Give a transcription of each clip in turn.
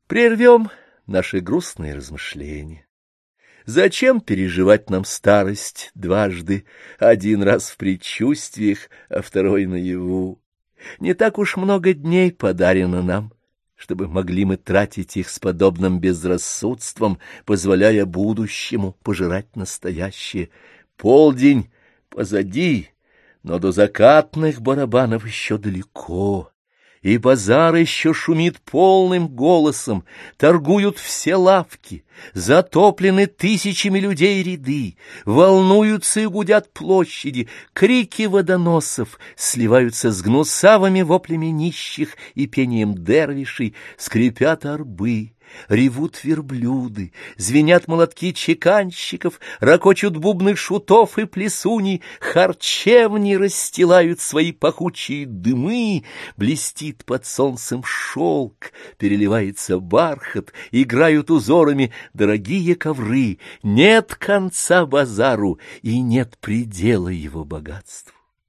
Прервем наши грустные размышления. Зачем переживать нам старость дважды, один раз в предчувствиях, а второй наяву? Не так уж много дней подарено нам, чтобы могли мы тратить их с подобным безрассудством, позволяя будущему пожирать настоящее. Полдень позади, но до закатных барабанов еще далеко. И базар еще шумит полным голосом, торгуют все лавки, затоплены тысячами людей ряды, волнуются и гудят площади, крики водоносов сливаются с гнусавыми воплями нищих и пением дервишей, скрипят орбы. Ревут верблюды, звенят молотки чеканщиков, ракочут бубны шутов и плесуней, харчевни расстилают свои пахучие дымы, блестит под солнцем шелк, переливается бархат, играют узорами дорогие ковры, нет конца базару и нет предела его богатству.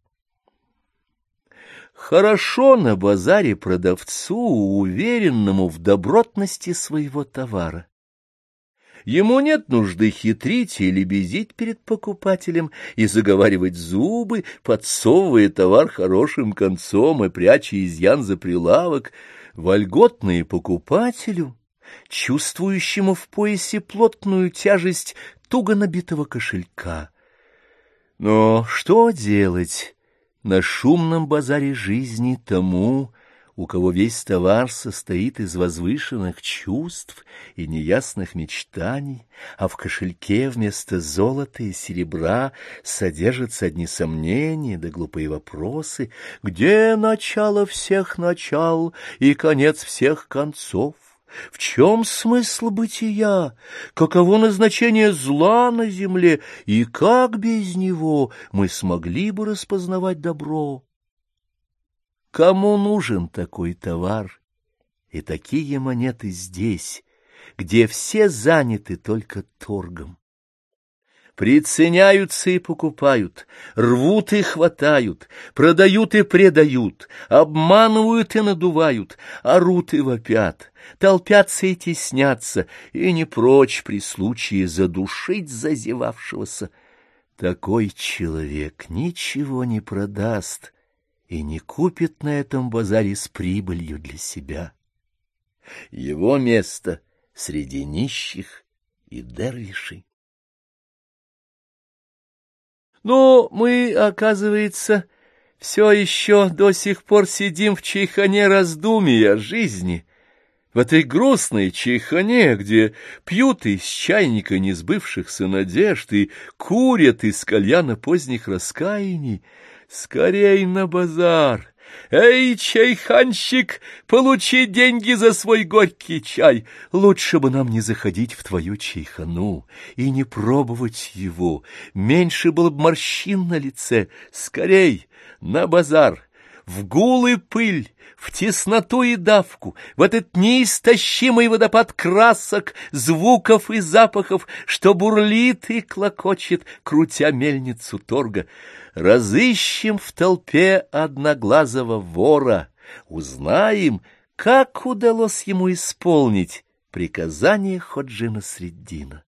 Хорошо на базаре продавцу, уверенному в добротности своего товара. Ему нет нужды хитрить или безить перед покупателем и заговаривать зубы, подсовывая товар хорошим концом и пряча изъян за прилавок. Вольготные покупателю, чувствующему в поясе плотную тяжесть туго набитого кошелька. Но что делать на шумном базаре жизни тому, у кого весь товар состоит из возвышенных чувств и неясных мечтаний, а в кошельке вместо золота и серебра содержатся одни сомнения да глупые вопросы: где начало всех начал и конец всех концов? В чем смысл бытия? Каково назначение зла на земле? И как без него мы смогли бы распознавать добро? Кому нужен такой товар и такие монеты здесь, где все заняты только торгом? Приценяются и покупают, рвут и хватают, продают и предают, обманывают и надувают, орут и вопят, толпятся и теснятся, и не прочь при случае задушить зазевавшегося. Такой человек ничего не продаст и не купит на этом базаре с прибылью для себя. Его место среди нищих и дервишей. Но мы, оказывается, все еще до сих пор сидим в чайхане раздумий о жизни, в этой грустной чайхане, где пьют из чайника несбывшихся надежд и курят из кальяна поздних раскаяний. Скорей на базар! Эй, чайханщик, получи деньги за свой горький чай. Лучше бы нам не заходить в твою чайхану и не пробовать его. Меньше было бы морщин на лице. Скорей на базар! В гул и пыль, в тесноту и давку, в этот неистощимый водопад красок, звуков и запахов, что бурлит и клокочет, крутя мельницу торга. Разыщем в толпе одноглазого вора, узнаем, как удалось ему исполнить приказание Ходжи Насреддина.